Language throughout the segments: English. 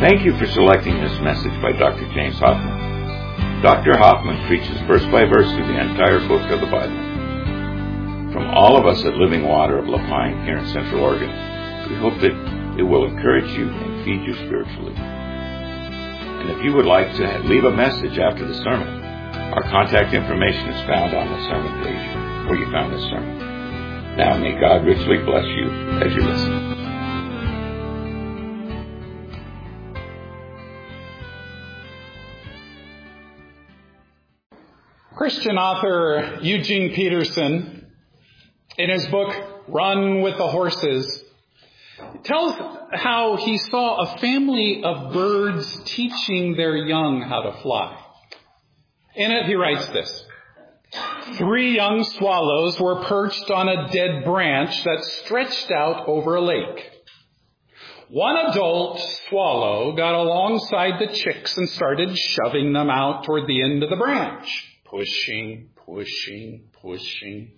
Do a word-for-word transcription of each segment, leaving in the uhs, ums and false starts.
Thank you for selecting this message by Doctor James Hoffman. Doctor Hoffman preaches verse by verse through the entire book of the Bible. From all of us at Living Water of La Pine here in Central Oregon, we hope that it will encourage you and feed you spiritually. And if you would like to leave a message after the sermon, our contact information is found on the sermon page where you found this sermon. Now may God richly bless you as you listen. Christian author Eugene Peterson, in his book, Run with the Horses, tells how he saw a family of birds teaching their young how to fly. In it, he writes this: three young swallows were perched on a dead branch that stretched out over a lake. One adult swallow got alongside the chicks and started shoving them out toward the end of the branch. Pushing, pushing, pushing.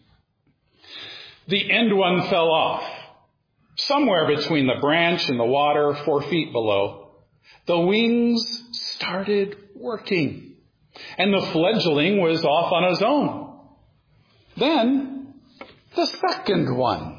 The end one fell off, somewhere between the branch and the water, four feet below. The wings started working, and the fledgling was off on his own. Then, the second one.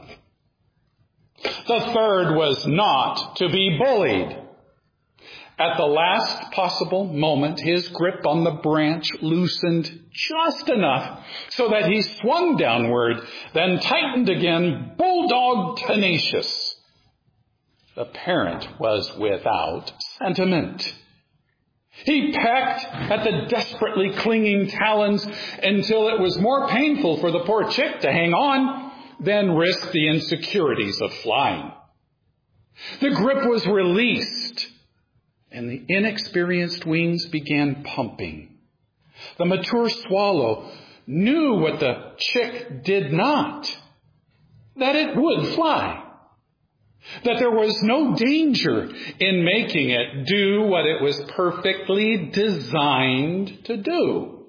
The third was not to be bullied. At the last possible moment, his grip on the branch loosened just enough so that he swung downward, then tightened again, bulldog tenacious. The parent was without sentiment. He pecked at the desperately clinging talons until it was more painful for the poor chick to hang on than risk the insecurities of flying. The grip was released, and the inexperienced wings began pumping. The mature swallow knew what the chick did not, that it would fly, that there was no danger in making it do what it was perfectly designed to do.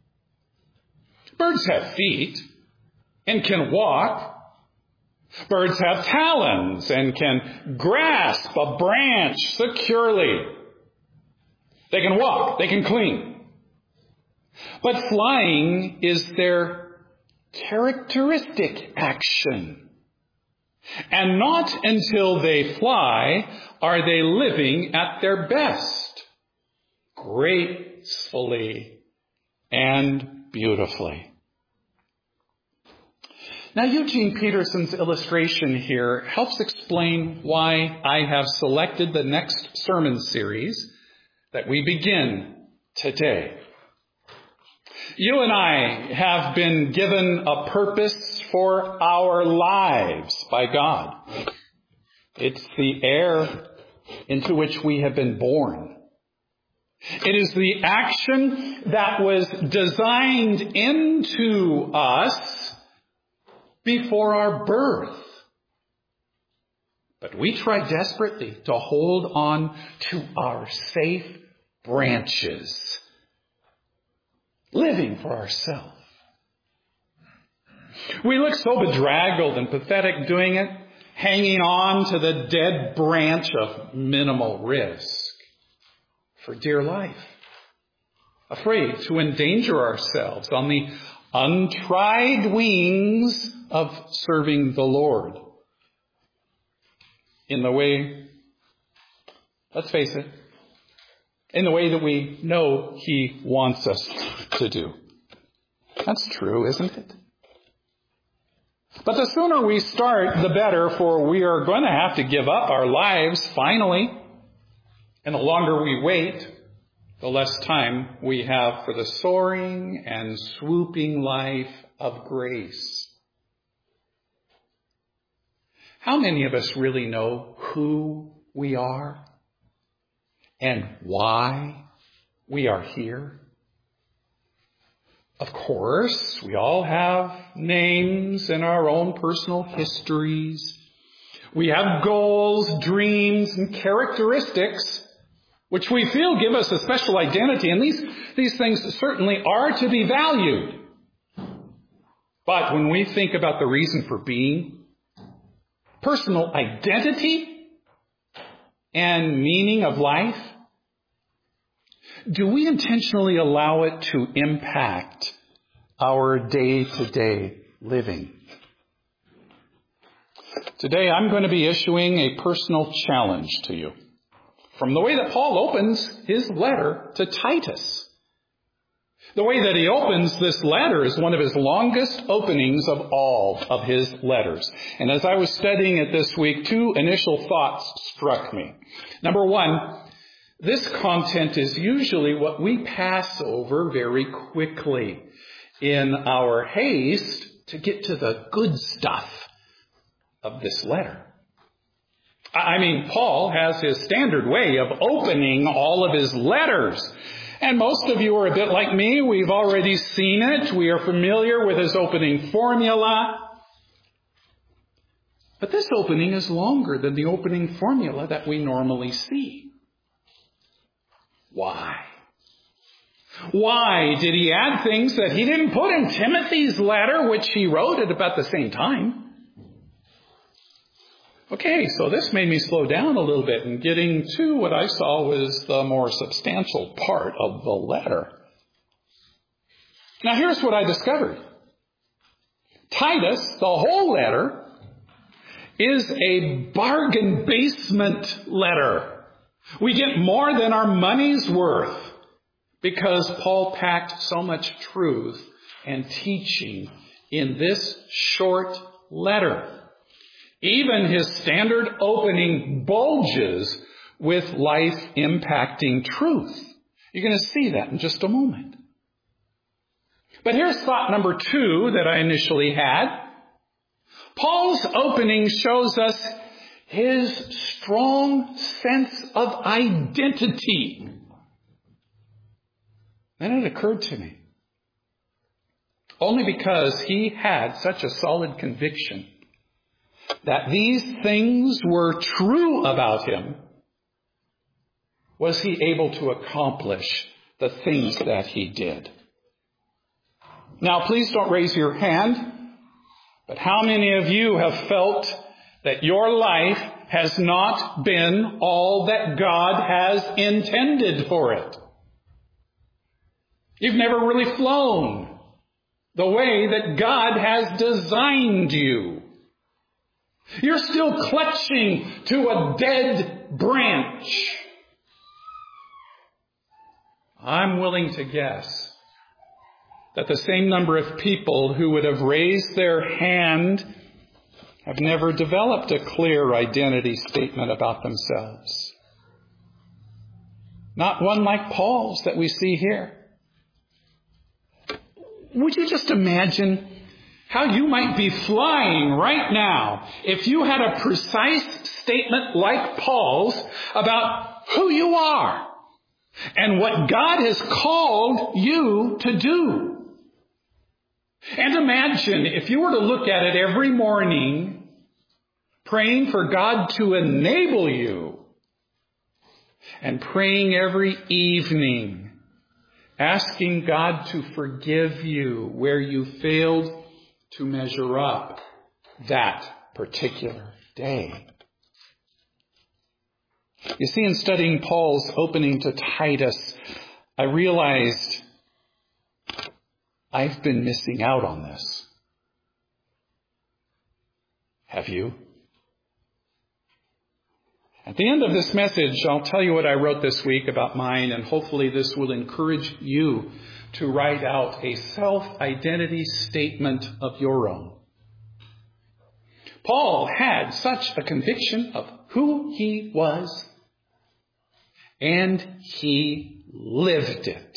Birds have feet and can walk. Birds have talons and can grasp a branch securely. They can walk, they can cling. But flying is their characteristic action. And not until they fly are they living at their best, gracefully and beautifully. Now, Eugene Peterson's illustration here helps explain why I have selected the next sermon series that we begin today. You and I have been given a purpose for our lives by God. It's the air into which we have been born. It is the action that was designed into us before our birth. But we try desperately to hold on to our safe branches, living for ourselves. We look so bedraggled and pathetic doing it, hanging on to the dead branch of minimal risk for dear life, afraid to endanger ourselves on the untried wings of serving the Lord in the way, let's face it, in the way that we know He wants us to do. That's true, isn't it? But the sooner we start, the better, for we are going to have to give up our lives finally. And the longer we wait, the less time we have for the soaring and swooping life of grace. How many of us really know who we are and why we are here? Of course, we all have names and our own personal histories. We have goals, dreams, and characteristics which we feel give us a special identity. And these, these things certainly are to be valued. But when we think about the reason for being, personal identity, and meaning of life? Do we intentionally allow it to impact our day-to-day living? Today, I'm going to be issuing a personal challenge to you from the way that Paul opens his letter to Titus. The way that he opens this letter is one of his longest openings of all of his letters. And as I was studying it this week, two initial thoughts struck me. Number one, this content is usually what we pass over very quickly in our haste to get to the good stuff of this letter. I mean, Paul has his standard way of opening all of his letters. And most of you are a bit like me. We've already seen it. We are familiar with his opening formula. But this opening is longer than the opening formula that we normally see. Why? Why did he add things that he didn't put in Timothy's letter, which he wrote at about the same time? Okay, so this made me slow down a little bit in getting to what I saw was the more substantial part of the letter. Now here's what I discovered. Titus, the whole letter, is a bargain basement letter. We get more than our money's worth because Paul packed so much truth and teaching in this short letter. Even his standard opening bulges with life-impacting truth. You're going to see that in just a moment. But here's thought number two that I initially had. Paul's opening shows us his strong sense of identity. Then it occurred to me. Only because he had such a solid conviction that these things were true about him, was he able to accomplish the things that he did. Now, please don't raise your hand, but how many of you have felt that your life has not been all that God has intended for it? You've never really flown the way that God has designed you. You're still clutching to a dead branch. I'm willing to guess that the same number of people who would have raised their hand have never developed a clear identity statement about themselves. Not one like Paul's that we see here. Would you just imagine how you might be flying right now if you had a precise statement like Paul's about who you are and what God has called you to do? And imagine if you were to look at it every morning, praying for God to enable you, and praying every evening, asking God to forgive you where you failed to measure up that particular day. You see, in studying Paul's opening to Titus, I realized I've been missing out on this. Have you? At the end of this message, I'll tell you what I wrote this week about mine, and hopefully this will encourage you to write out a self-identity statement of your own. Paul had such a conviction of who he was, and he lived it.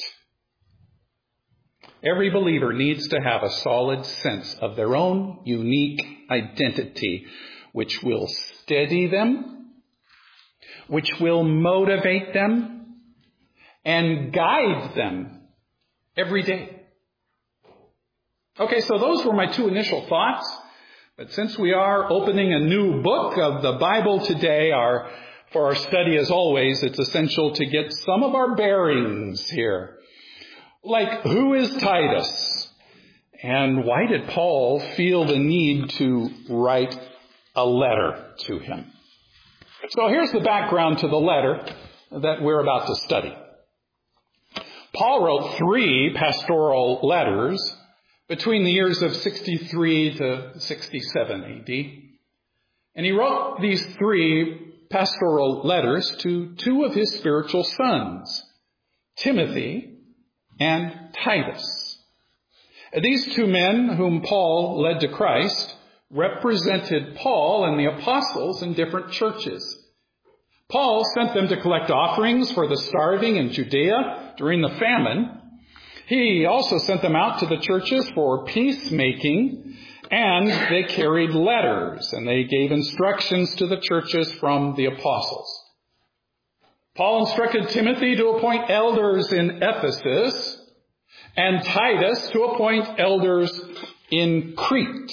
Every believer needs to have a solid sense of their own unique identity, which will steady them, which will motivate them, and guide them every day. Okay, so those were my two initial thoughts. But since we are opening a new book of the Bible today, our, for our study as always, it's essential to get some of our bearings here. Like, who is Titus? And why did Paul feel the need to write a letter to him? So here's the background to the letter that we're about to study. Paul wrote three pastoral letters between the years of sixty-three to sixty-seven A D. And he wrote these three pastoral letters to two of his spiritual sons, Timothy and Titus. These two men whom Paul led to Christ represented Paul and the apostles in different churches. Paul sent them to collect offerings for the starving in Judea during the famine. He also sent them out to the churches for peacemaking, and they carried letters, and they gave instructions to the churches from the apostles. Paul instructed Timothy to appoint elders in Ephesus, and Titus to appoint elders in Crete.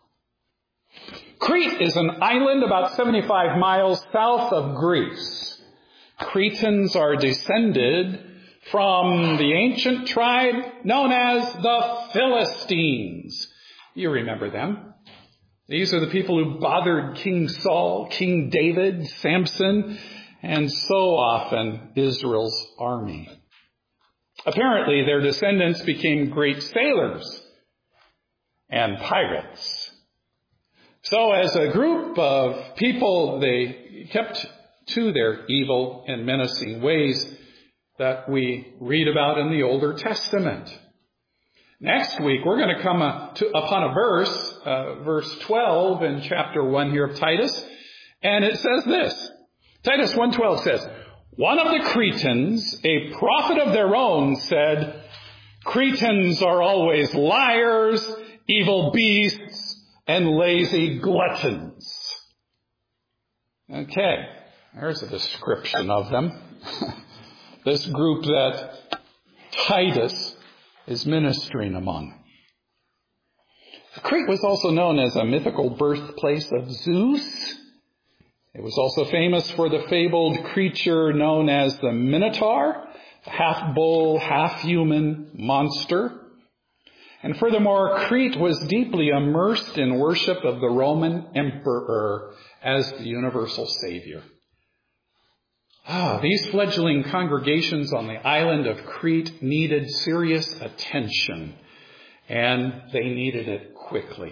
Crete is an island about seventy-five miles south of Greece. Cretans are descended from the ancient tribe known as the Philistines. You remember them. These are the people who bothered King Saul, King David, Samson, and so often Israel's army. Apparently, their descendants became great sailors and pirates. So as a group of people, they kept to their evil and menacing ways that we read about in the Older Testament. Next week, we're going to come uh, to, upon a verse, uh, verse twelve in chapter one here of Titus, and it says this. Titus one twelve says, "One of the Cretans, a prophet of their own, said, 'Cretans are always liars, evil beasts, and lazy gluttons.'" Okay, there's a description of them. This group that Titus is ministering among. Crete was also known as a mythical birthplace of Zeus. It was also famous for the fabled creature known as the Minotaur, a half-bull, half-human monster. And furthermore, Crete was deeply immersed in worship of the Roman emperor as the universal savior. Ah, these fledgling congregations on the island of Crete needed serious attention, and they needed it quickly.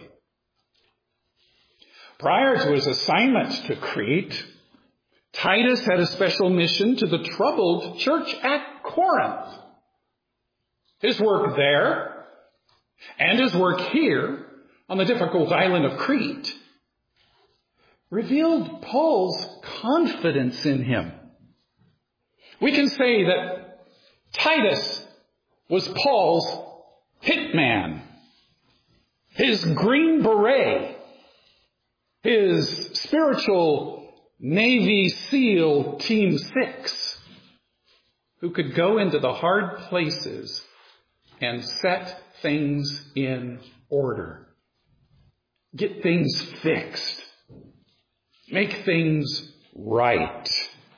Prior to his assignment to Crete, Titus had a special mission to the troubled church at Corinth. His work there and his work here on the difficult island of Crete revealed Paul's confidence in him. We can say that Titus was Paul's hitman, his green beret, his spiritual Navy SEAL Team Six, who could go into the hard places and set things in order, get things fixed, make things right.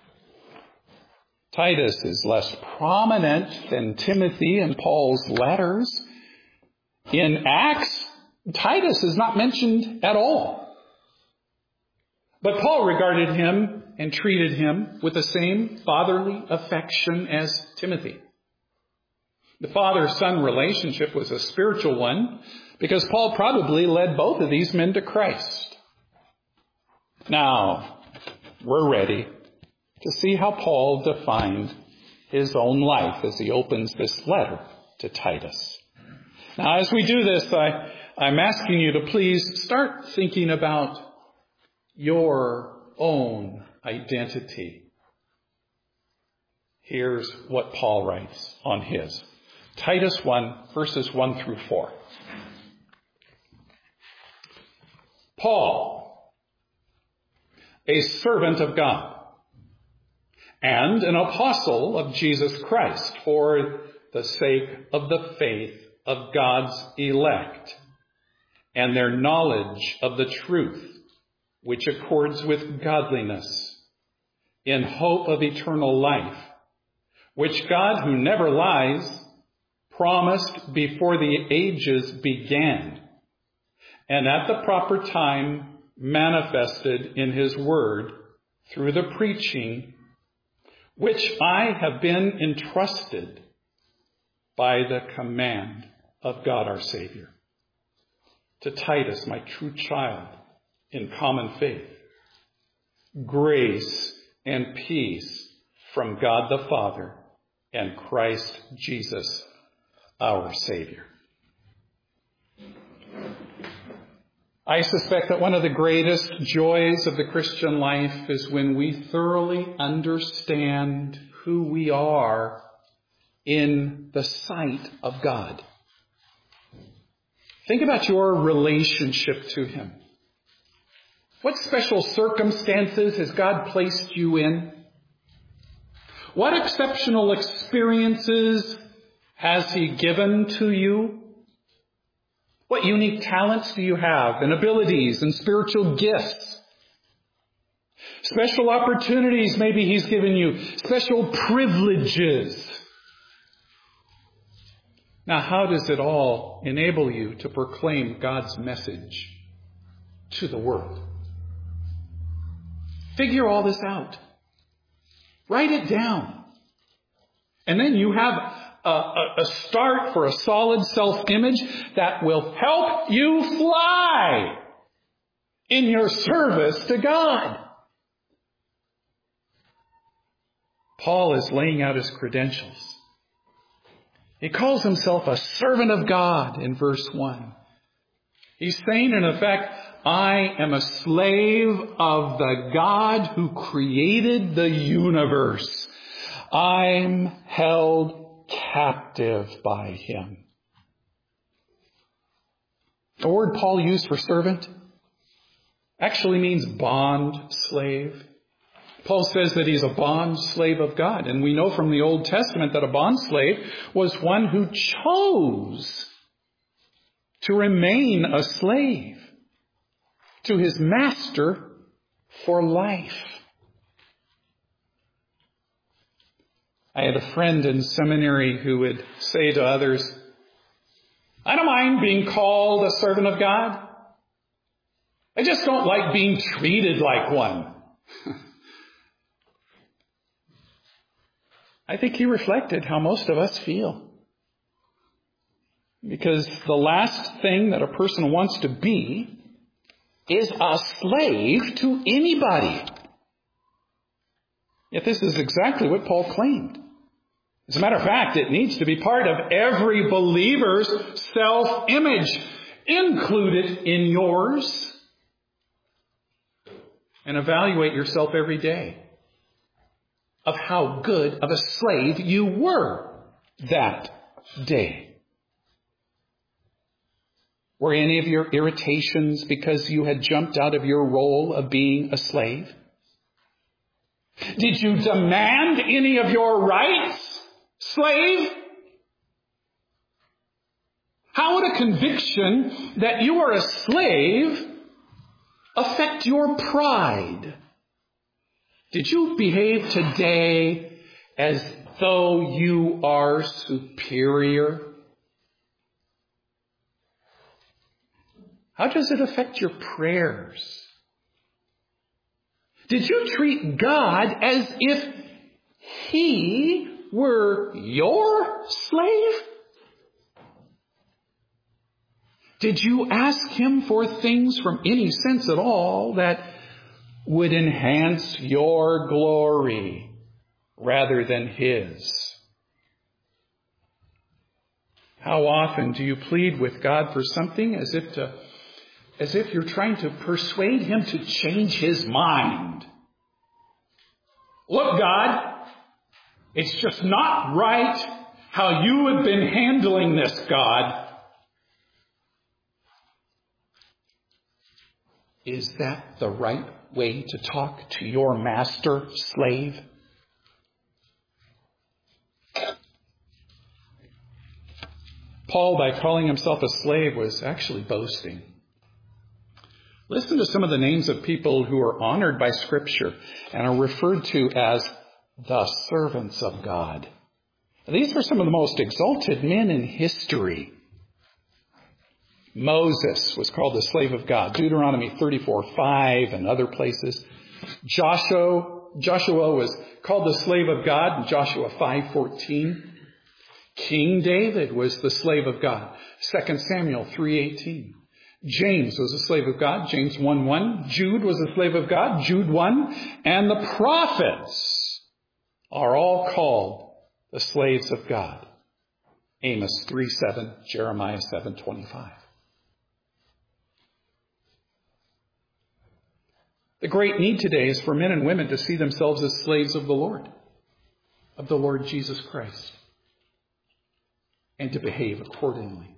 Titus is less prominent than Timothy in Paul's letters. In Acts, Titus is not mentioned at all. But Paul regarded him and treated him with the same fatherly affection as Timothy. The father-son relationship was a spiritual one because Paul probably led both of these men to Christ. Now, we're ready to see how Paul defined his own life as he opens this letter to Titus. Now, as we do this, I, I'm asking you to please start thinking about your own identity. Here's what Paul writes on his. Titus one, verses one through four. Paul, a servant of God, and an apostle of Jesus Christ for the sake of the faith of God's elect and their knowledge of the truth, which accords with godliness, in hope of eternal life, which God, who never lies, promised before the ages began, and at the proper time manifested in his word through the preaching which I have been entrusted by the command of God our Savior. To Titus, my true child in common faith, grace and peace from God the Father and Christ Jesus our Savior. I suspect that one of the greatest joys of the Christian life is when we thoroughly understand who we are in the sight of God. Think about your relationship to Him. What special circumstances has God placed you in? What exceptional experiences has He given to you? What unique talents do you have, and abilities and spiritual gifts? Special opportunities maybe He's given you, special privileges. Now, how does it all enable you to proclaim God's message to the world? Figure all this out. Write it down. And then you have a, a, a start for a solid self-image that will help you fly in your service to God. Paul is laying out his credentials. He calls himself a servant of God in verse one. He's saying, in effect, I am a slave of the God who created the universe. I'm held captive by Him. The word Paul used for servant actually means bond slave. Paul says that he's a bond slave of God. And we know from the Old Testament that a bond slave was one who chose to remain a slave to his master for life. I had a friend in seminary who would say to others, I don't mind being called a servant of God. I just don't like being treated like one. I think he reflected how most of us feel. Because the last thing that a person wants to be is a slave to anybody. Yet this is exactly what Paul claimed. As a matter of fact, it needs to be part of every believer's self-image, included in yours. And evaluate yourself every day of how good of a slave you were that day. Were any of your irritations because you had jumped out of your role of being a slave? Did you demand any of your rights, slave? How would a conviction that you are a slave affect your pride? Did you behave today as though you are superior? How does it affect your prayers? Did you treat God as if He were your slave? Did you ask Him for things from any sense at all that would enhance your glory rather than His? How often do you plead with God for something as if to As if you're trying to persuade Him to change His mind? Look, God, it's just not right how you have been handling this, God. Is that the right way to talk to your master, slave? Paul, by calling himself a slave, was actually boasting. Listen to some of the names of people who are honored by Scripture and are referred to as the servants of God. These were some of the most exalted men in history. Moses was called the slave of God. Deuteronomy thirty-four five and other places. Joshua, Joshua was called the slave of God in Joshua five fourteen. King David was the slave of God, Second Samuel three eighteen. James was a slave of God, James one one. Jude was a slave of God, Jude one. And the prophets are all called the slaves of God, Amos three seven, Jeremiah seven twenty-five. The great need today is for men and women to see themselves as slaves of the Lord, of the Lord Jesus Christ, and to behave accordingly.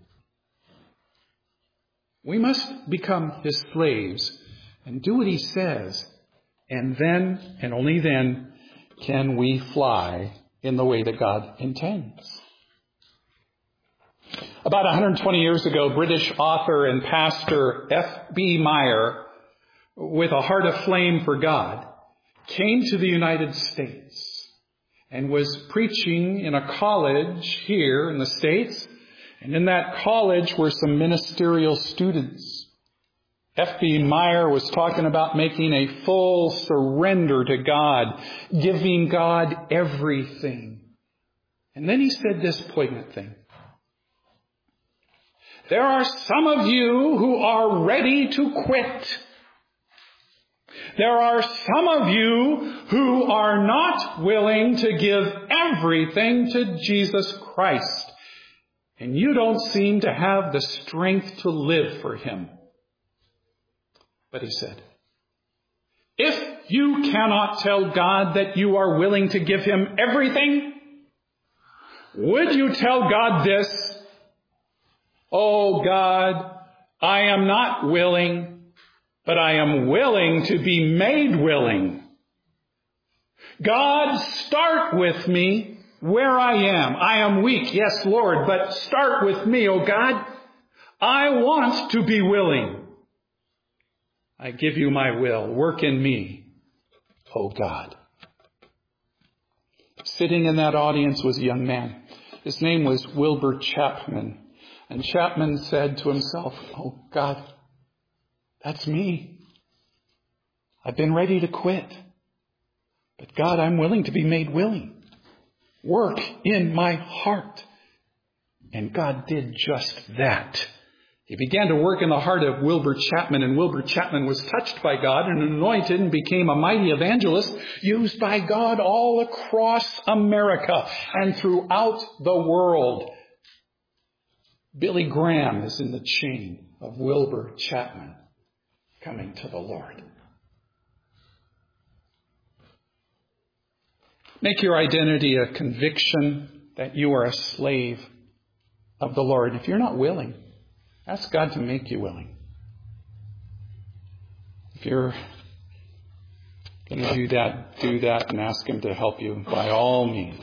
We must become his slaves and do what he says, and then, and only then, can we fly in the way that God intends. About one hundred twenty years ago, British author and pastor F B Meyer, with a heart aflame for God, came to the United States and was preaching in a college here in the States. And in that college were some ministerial students. F B Meyer was talking about making a full surrender to God, giving God everything. And then he said this poignant thing. There are some of you who are ready to quit. There are some of you who are not willing to give everything to Jesus Christ. And you don't seem to have the strength to live for him. But he said, if you cannot tell God that you are willing to give him everything, would you tell God this? Oh God, I am not willing, but I am willing to be made willing. God, start with me where I am. I am weak, yes, Lord, but start with me, oh God. I want to be willing. I give you my will. Work in me, oh God. Sitting in that audience was a young man. His name was Wilbur Chapman. And Chapman said to himself, oh God, that's me. I've been ready to quit. But God, I'm willing to be made willing. Work in my heart. And God did just that. He began to work in the heart of Wilbur Chapman, and Wilbur Chapman was touched by God and anointed and became a mighty evangelist used by God all across America and throughout the world. Billy Graham is in the chain of Wilbur Chapman coming to the Lord. Make your identity a conviction that you are a slave of the Lord. If you're not willing, ask God to make you willing. If you're going to do that, do that and ask him to help you by all means.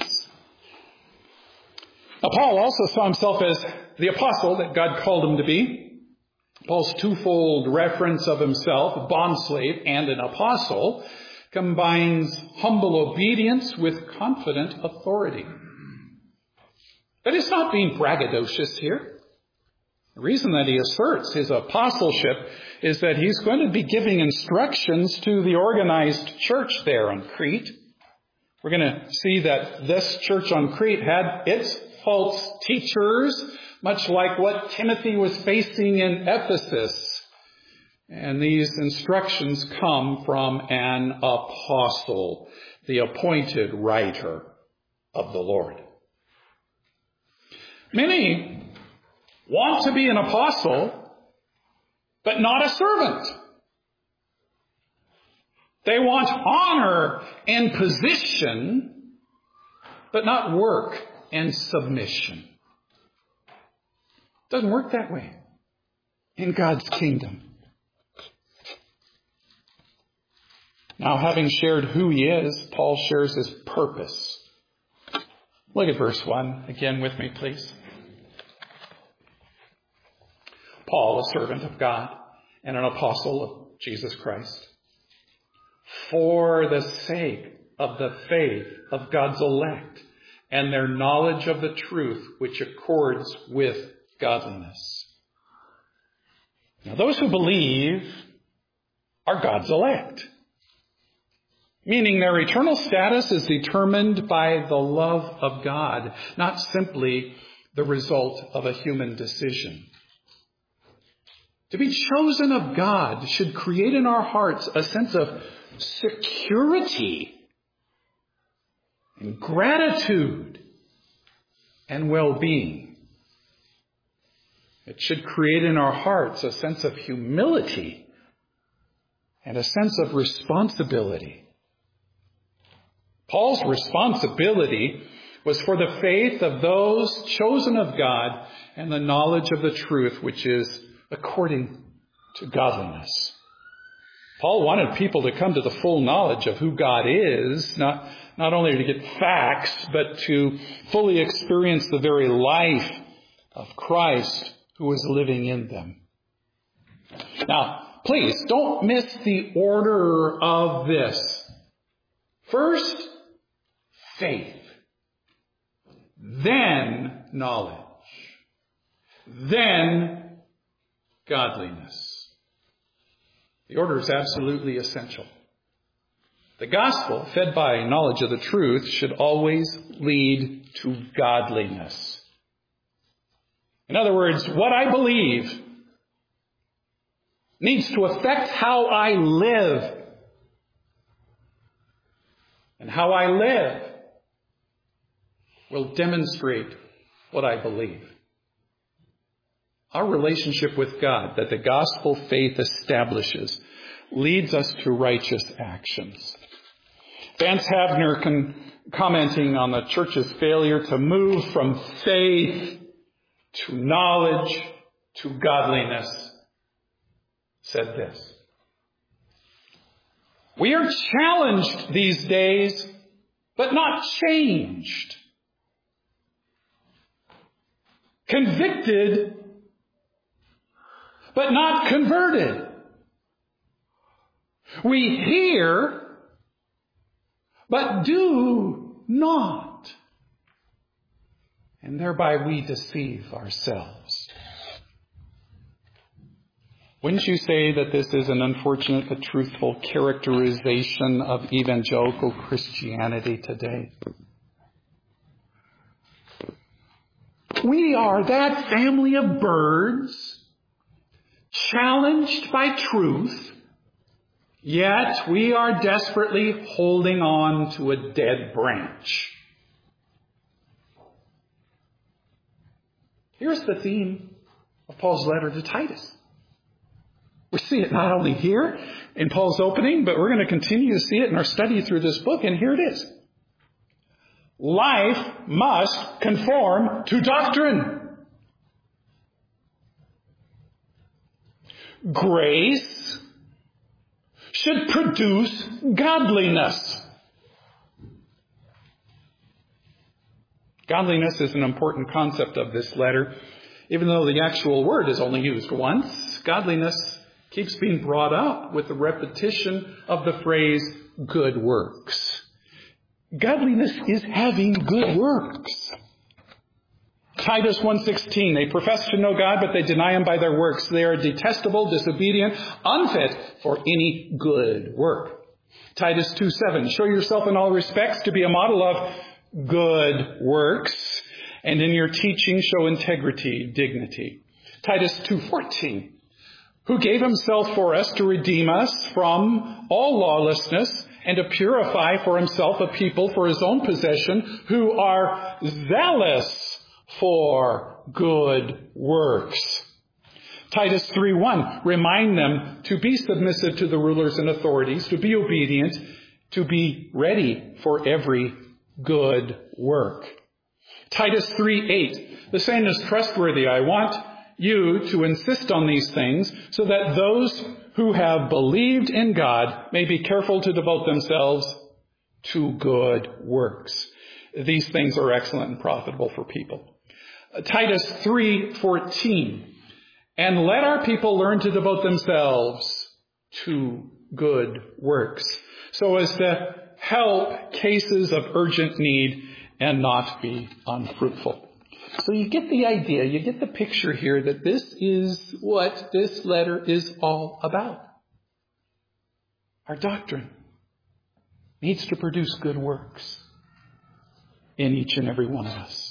Now, Paul also saw himself as the apostle that God called him to be. Paul's twofold reference of himself, a bondslave and an apostle, combines humble obedience with confident authority. But it's not being braggadocious here. The reason that he asserts his apostleship is that he's going to be giving instructions to the organized church there on Crete. We're going to see that this church on Crete had its false teachers, much like what Timothy was facing in Ephesus. And these instructions come from an apostle, the appointed writer of the Lord. Many want to be an apostle, but not a servant. They want honor and position, but not work and submission. It doesn't work that way in God's kingdom. Now, having shared who he is, Paul shares his purpose. Look at verse one again with me, please. Paul, a servant of God and an apostle of Jesus Christ, for the sake of the faith of God's elect and their knowledge of the truth which accords with godliness. Now, those who believe are God's elect. meaning their eternal status is determined by the love of God, not simply the result of a human decision. To be chosen of God should create in our hearts a sense of security and gratitude and well-being. It should create in our hearts a sense of humility and a sense of responsibility. Paul's responsibility was for the faith of those chosen of God and the knowledge of the truth, which is according to godliness. Paul wanted people to come to the full knowledge of who God is, not, not only to get facts, but to fully experience the very life of Christ who is living in them. Now, please don't miss the order of this. First, faith. Then knowledge. Then godliness. The order is absolutely essential. The gospel, fed by knowledge of the truth, should always lead to godliness. In other words, what I believe needs to affect how I live. And how I live will demonstrate what I believe. Our relationship with God that the gospel faith establishes leads us to righteous actions. Vance Havner, con- commenting on the church's failure to move from faith to knowledge to godliness, said this: "We are challenged these days, but not changed. Convicted, but not converted. We hear, but do not. And thereby we deceive ourselves." Wouldn't you say that this is an unfortunate but truthful characterization of evangelical Christianity today? We are that family of birds challenged by truth, yet we are desperately holding on to a dead branch. Here's the theme of Paul's letter to Titus. We see it not only here in Paul's opening, but we're going to continue to see it in our study through this book, and here it is. Life must conform to doctrine. Grace should produce godliness. Godliness is an important concept of this letter. Even though the actual word is only used once, godliness keeps being brought up with the repetition of the phrase good works. Godliness is having good works. Titus one sixteen, they profess to know God, but they deny Him by their works. They are detestable, disobedient, unfit for any good work. Titus two seven, show yourself in all respects to be a model of good works, and in your teaching show integrity, dignity. Titus two fourteen, who gave Himself for us to redeem us from all lawlessness and to purify for Himself a people for His own possession who are zealous for good works. Titus three one, remind them to be submissive to the rulers and authorities, to be obedient, to be ready for every good work. Titus three eight, the saying is trustworthy. I want you to insist on these things so that those who have believed in God may be careful to devote themselves to good works. These things are excellent and profitable for people. Titus three fourteen, and let our people learn to devote themselves to good works so as to help cases of urgent need and not be unfruitful. So you get the idea, you get the picture here that this is what this letter is all about. Our doctrine. needs to produce good works in each and every one of us.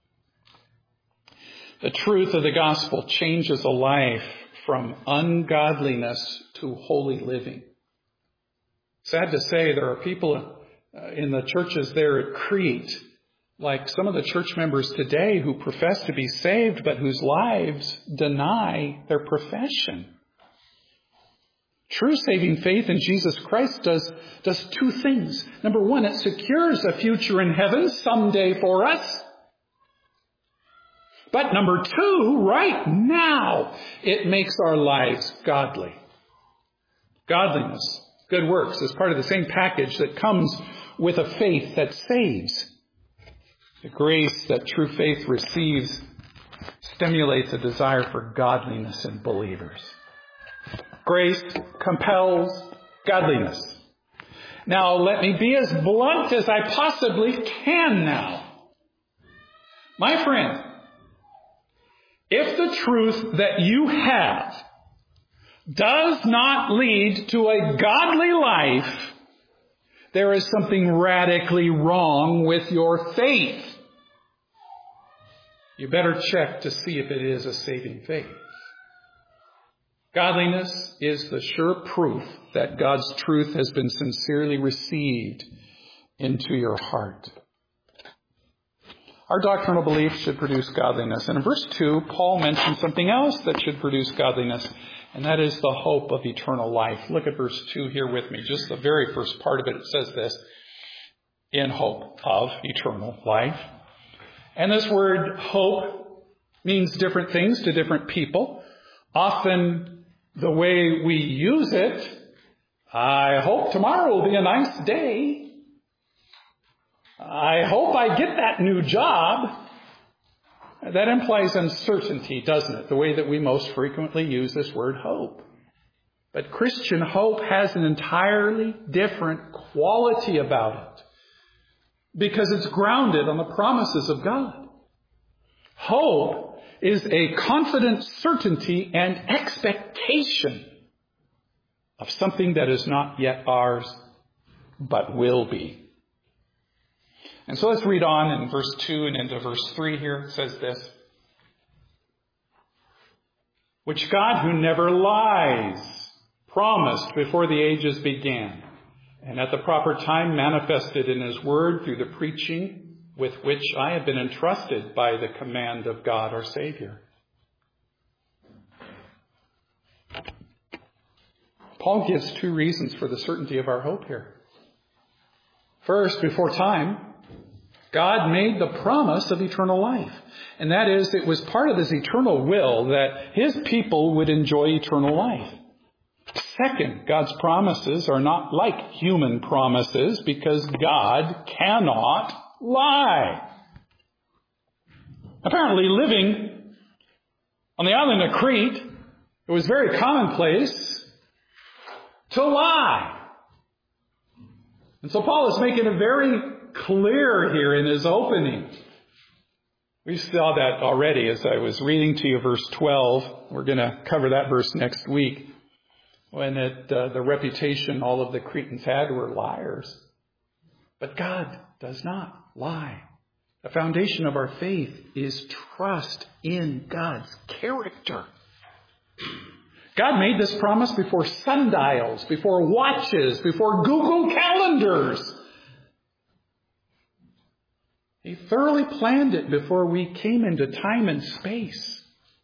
The truth of the gospel changes a life from ungodliness to holy living. Sad to say, there are people in the churches there at Crete, like some of the church members today, who profess to be saved, but whose lives deny their profession. True saving faith in Jesus Christ does, does two things. Number one, it secures a future in heaven someday for us. But number two, right now, it makes our lives godly. Godliness, good works, is part of the same package that comes with a faith that saves. The grace that true faith receives stimulates a desire for godliness in believers. Grace compels godliness. Now, let me be as blunt as I possibly can now. My friend, if the truth that you have does not lead to a godly life, there is something radically wrong with your faith. You better check to see if it is a saving faith. Godliness is the sure proof that God's truth has been sincerely received into your heart. Our doctrinal belief should produce godliness. And in verse two, Paul mentions something else that should produce godliness, and that is the hope of eternal life. Look at verse two here with me. Just the very first part of it, it says this: in hope of eternal life. And this word hope means different things to different people. Often the way we use it, I hope tomorrow will be a nice day. I hope I get that new job. That implies uncertainty, doesn't it? The way that we most frequently use this word hope. But Christian hope has an entirely different quality about it, because it's grounded on the promises of God. Hope is a confident certainty and expectation of something that is not yet ours, but will be. And so let's read on in verse two and into verse three here. It says this: which God, who never lies, promised before the ages began, and at the proper time manifested in His word through the preaching with which I have been entrusted by the command of God our Savior. Paul gives two reasons for the certainty of our hope here. First, before time, God made the promise of eternal life. And that is, it was part of His eternal will that His people would enjoy eternal life. Second, God's promises are not like human promises, because God cannot lie. Apparently, living on the island of Crete, it was very commonplace to lie. And so Paul is making it very clear here in his opening. We saw that already as I was reading to you verse twelve. We're going to cover that verse next week. When it, uh, the reputation all of the Cretans had were liars. But God does not lie. The foundation of our faith is trust in God's character. God made this promise before sundials, before watches, before Google calendars. He thoroughly planned it before we came into time and space,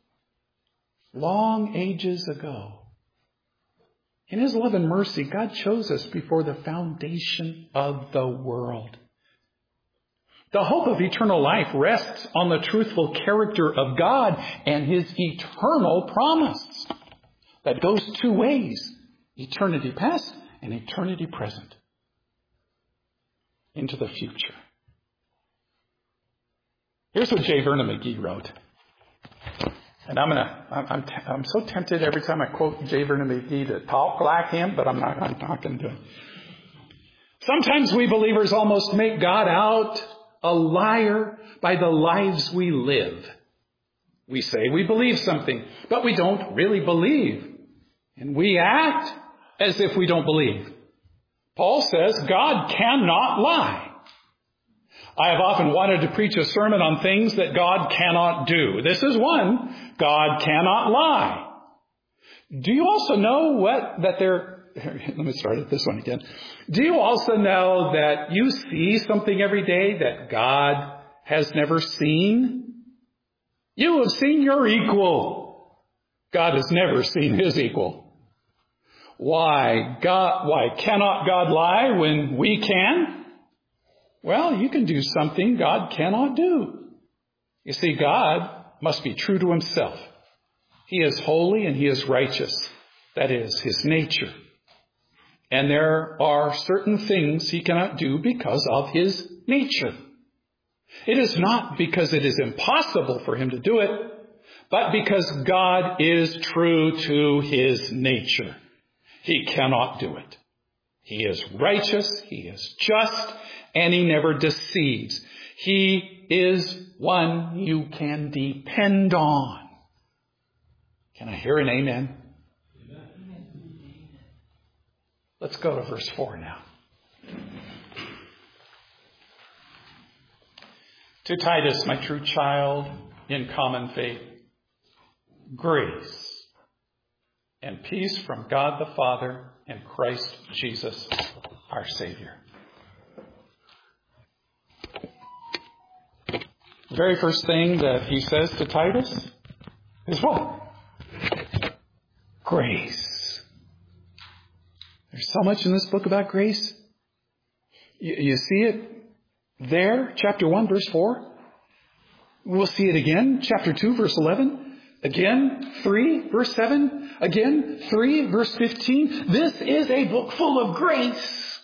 long ages ago. In His love and mercy, God chose us before the foundation of the world. The hope of eternal life rests on the truthful character of God and His eternal promise that goes two ways: eternity past and eternity present, into the future. Here's what J. Vernon McGee wrote. And I'm gonna, I'm, I'm, t- I'm so tempted every time I quote J. Vernon McGee to talk like him, but I'm not, I'm not going to do it. Sometimes we believers almost make God out a liar by the lives we live. We say we believe something, but we don't really believe. And we act as if we don't believe. Paul says God cannot lie. I have often wanted to preach a sermon on things that God cannot do. This is one. God cannot lie. Do you also know what that there... Let me start at this one again. Do you also know that you see something every day that God has never seen? You have seen your equal. God has never seen his equal. Why God, why cannot God lie when we can? Well, you can do something God cannot do. You see, God must be true to himself. He is holy and he is righteous. That is his nature. And there are certain things he cannot do because of his nature. It is not because it is impossible for him to do it, but because God is true to his nature. He cannot do it. He is righteous, he is just, and he never deceives. He is one you can depend on. Can I hear an amen? Amen. Let's go to verse four now. To Titus, my true child in common faith, grace and peace from God the Father and Christ Jesus, our Savior. The very first thing that he says to Titus is what? Grace. There's so much in this book about grace. You, you see it there, chapter one, verse four. We'll see it again, chapter two, verse eleven. Again, three, verse seven. Again, three, verse fifteen. This is a book full of grace.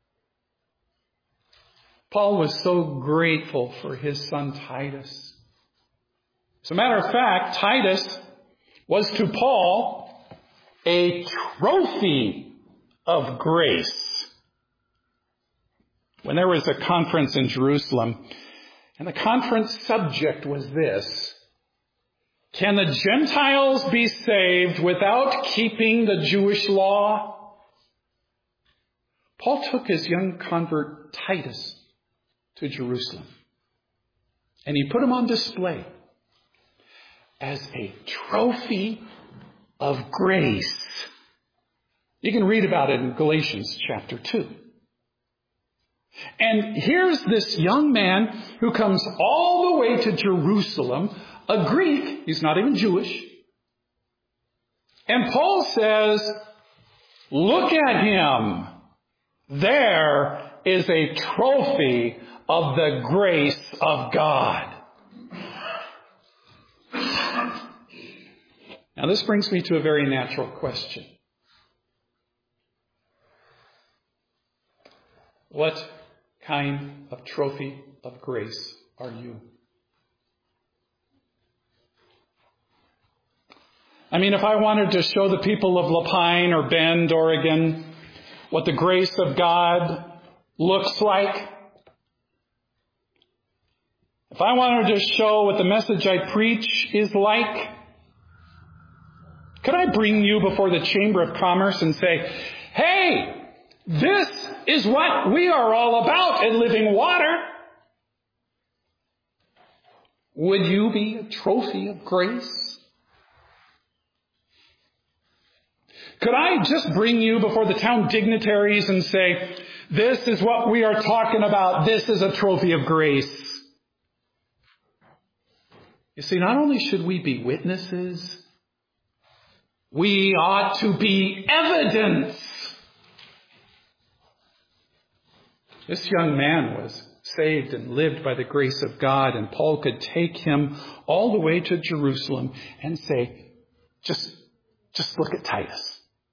Paul was so grateful for his son Titus. As a matter of fact, Titus was to Paul a trophy of grace. When there was a conference in Jerusalem, and the conference subject was this: can the Gentiles be saved without keeping the Jewish law? Paul took his young convert Titus to Jerusalem, and he put him on display as a trophy of grace. You can read about it in Galatians chapter two. And here's this young man who comes all the way to Jerusalem, a Greek. He's not even Jewish. And Paul says, look at him. There is a trophy of the grace of God. Now this brings me to a very natural question. What kind of trophy of grace are you? I mean, if I wanted to show the people of Lapine or Bend, Oregon, what the grace of God looks like, if I wanted to show what the message I preach is like, could I bring you before the Chamber of Commerce and say, hey, this is what we are all about at Living Water? Would you be a trophy of grace? Could I just bring you before the town dignitaries and say, this is what we are talking about. This is a trophy of grace. You see, not only should we be witnesses, we ought to be evidence. This young man was saved and lived by the grace of God, and Paul could take him all the way to Jerusalem and say, just, just look at Titus.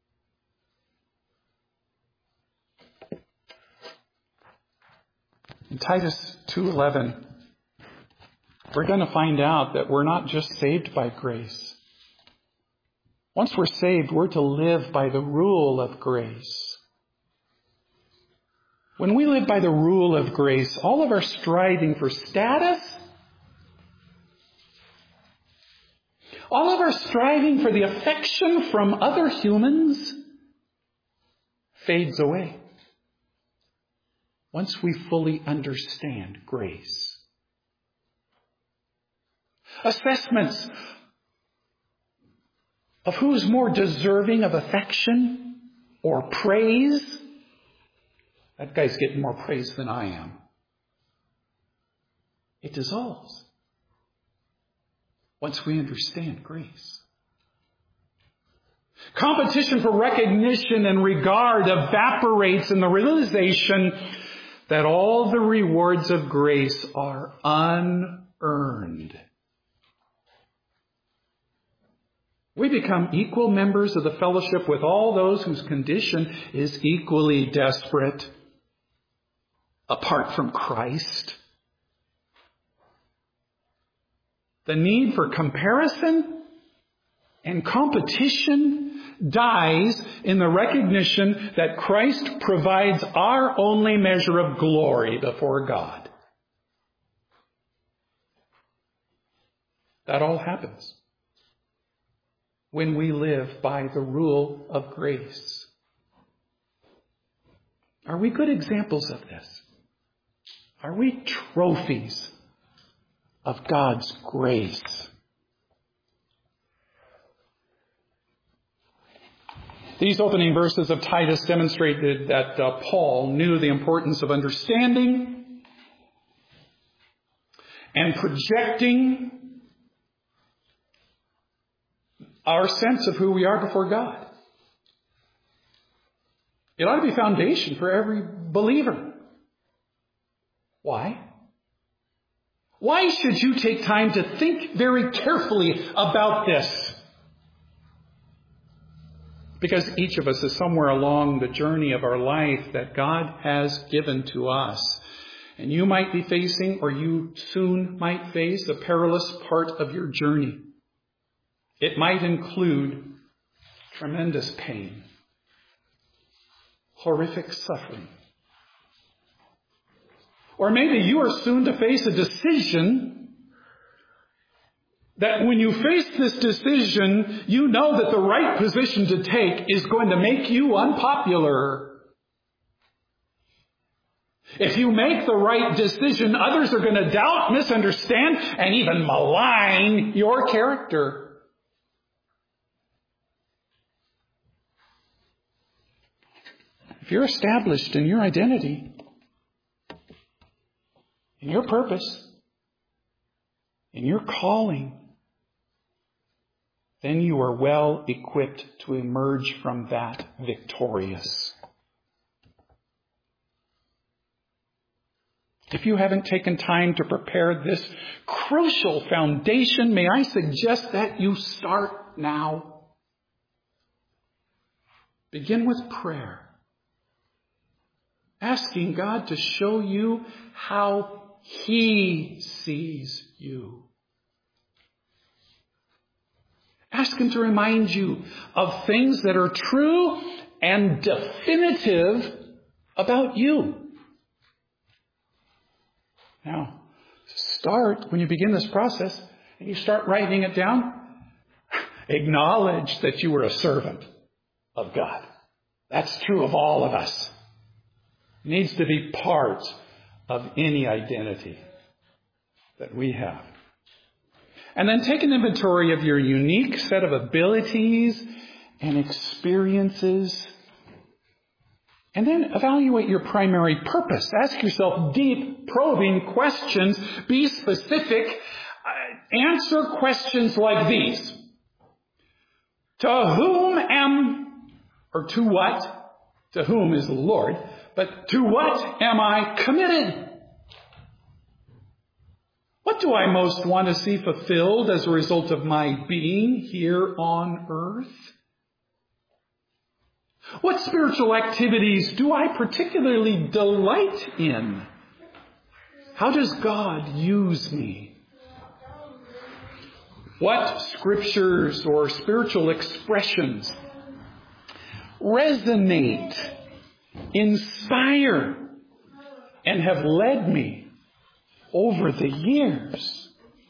In Titus two eleven, we're going to find out that we're not just saved by grace. Once we're saved, we're to live by the rule of grace. When we live by the rule of grace, all of our striving for status, all of our striving for the affection from other humans fades away. once we fully understand grace. Assessments of who's more deserving of affection or praise. That guy's getting more praise than I am. It dissolves once we understand grace. Competition for recognition and regard evaporates in the realization that all the rewards of grace are unearned. We become equal members of the fellowship with all those whose condition is equally desperate apart from Christ. The need for comparison and competition dies in the recognition that Christ provides our only measure of glory before God. That all happens when we live by the rule of grace. Are we good examples of this? Are we trophies of God's grace? These opening verses of Titus demonstrated that uh, Paul knew the importance of understanding and projecting our sense of who we are before God. It ought to be foundation for every believer. Why? Why should you take time to think very carefully about this? Because each of us is somewhere along the journey of our life that God has given to us. And you might be facing, or you soon might face, a perilous part of your journey. It might include tremendous pain, horrific suffering. Or maybe you are soon to face a decision that when you face this decision, you know that the right position to take is going to make you unpopular. If you make the right decision, others are going to doubt, misunderstand, and even malign your character. If you're established in your identity, in your purpose, in your calling, then you are well equipped to emerge from that victorious. If you haven't taken time to prepare this crucial foundation, may I suggest that you start now. Begin with prayer. Asking God to show you how He sees you. Ask Him to remind you of things that are true and definitive about you. Now, start, when you begin this process, and you start writing it down, acknowledge that you were a servant of God. That's true of all of us. It needs to be part of any identity that we have. And then take an inventory of your unique set of abilities and experiences. And then evaluate your primary purpose. Ask yourself deep, probing questions. Be specific. Uh, answer questions like these. To whom am, or to what? To whom is the Lord. But to what am I committed? What do I most want to see fulfilled as a result of my being here on earth? What spiritual activities do I particularly delight in? How does God use me? What scriptures or spiritual expressions resonate, inspire, and have led me over the years?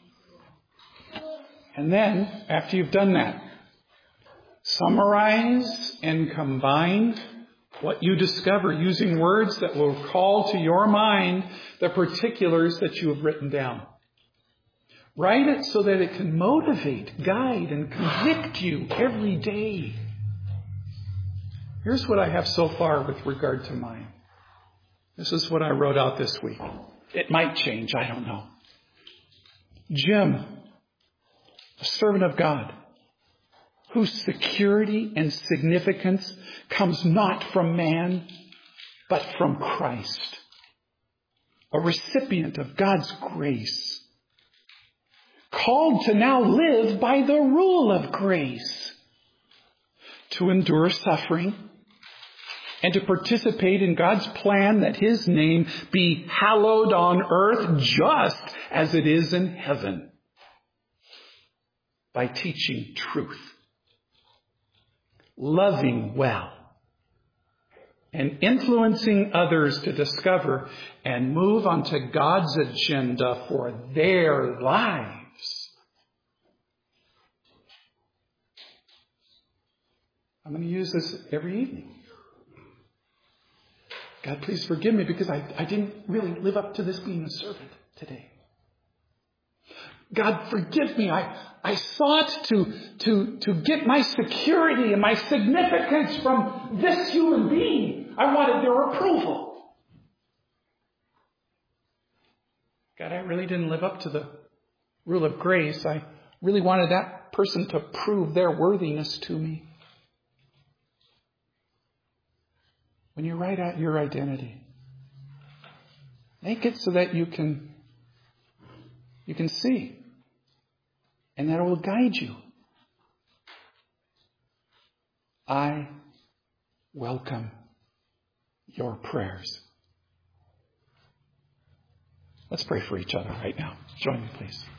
And then, after you've done that, summarize and combine what you discover using words that will call to your mind the particulars that you have written down. Write it so that it can motivate, guide, and convict you every day. Here's what I have so far with regard to mine. This is what I wrote out this week. It might change, I don't know. Jim, a servant of God, whose security and significance comes not from man, but from Christ. A recipient of God's grace. Called to now live by the rule of grace. To endure suffering and to participate in God's plan that His name be hallowed on earth just as it is in heaven. By teaching truth. Loving well. And influencing others to discover and move onto God's agenda for their lives. I'm going to use this every evening. God, please forgive me because I, I didn't really live up to this being a servant today. God, forgive me. I, I sought to, to, to get my security and my significance from this human being. I wanted their approval. God, I really didn't live up to the rule of grace. I really wanted that person to prove their worthiness to me. When you write out your identity, make it so that you can, you can see. And that it will guide you. I welcome your prayers. Let's pray for each other right now. Join me, please.